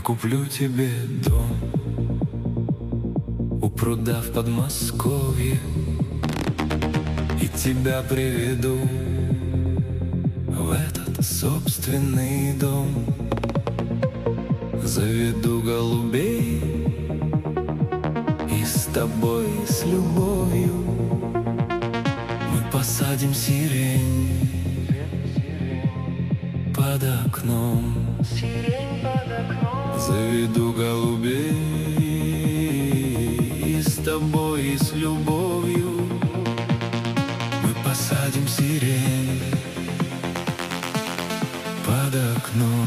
куплю тебе дом у пруда в Подмосковье и тебя приведу в этот собственный дом. Заведу голубей и с тобой, с любовью мы посадим сирень под окном. Заведу голубей и с тобой, и с любовью мы посадим сирень под окном.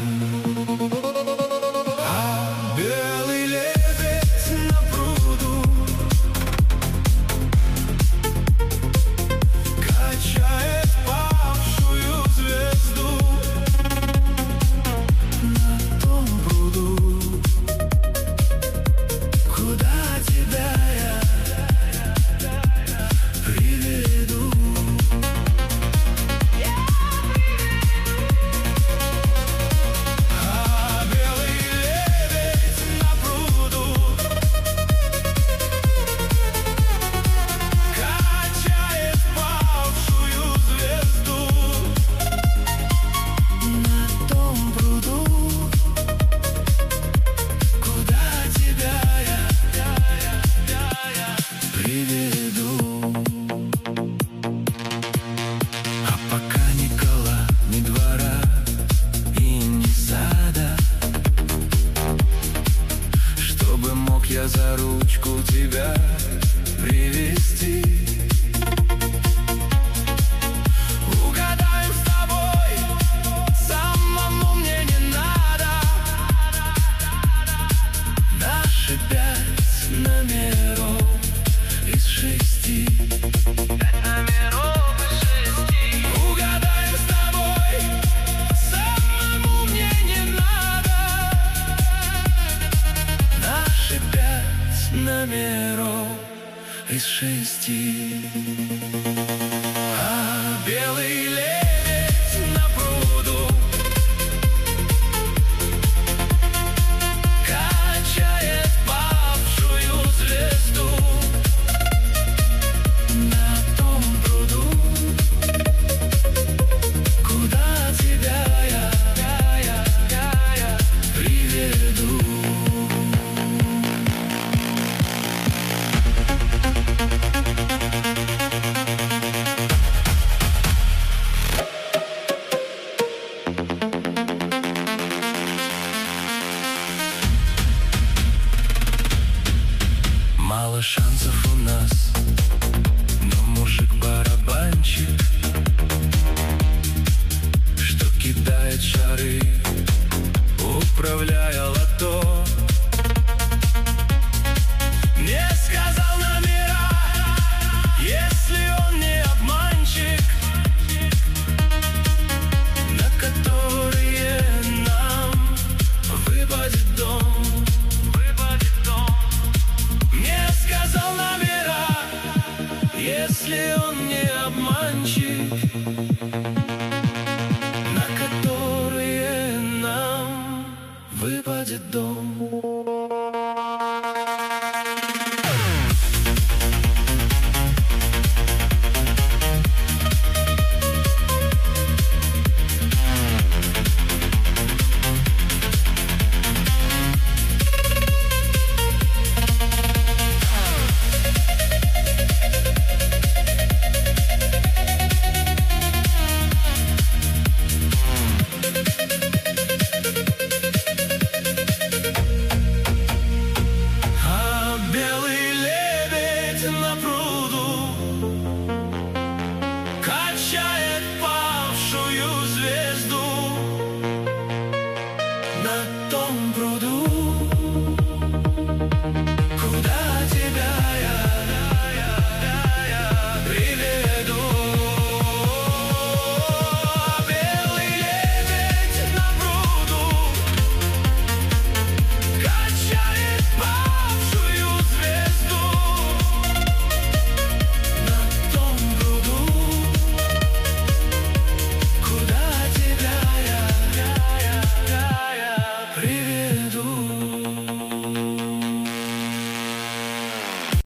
Я за ручку тебя привести. Угадаем с тобой, самому мне не надо. Наши 5 номеров из 6. 5 номеров из 6. Угадаем с тобой, самому мне не надо. Наши 5 номеров из 6. А белый лебедь на пруду качает павшую звезду. На том пруду, куда тебя я приведу. Мало шансов у нас, но мужик-барабанщик, что кидает шары, управляя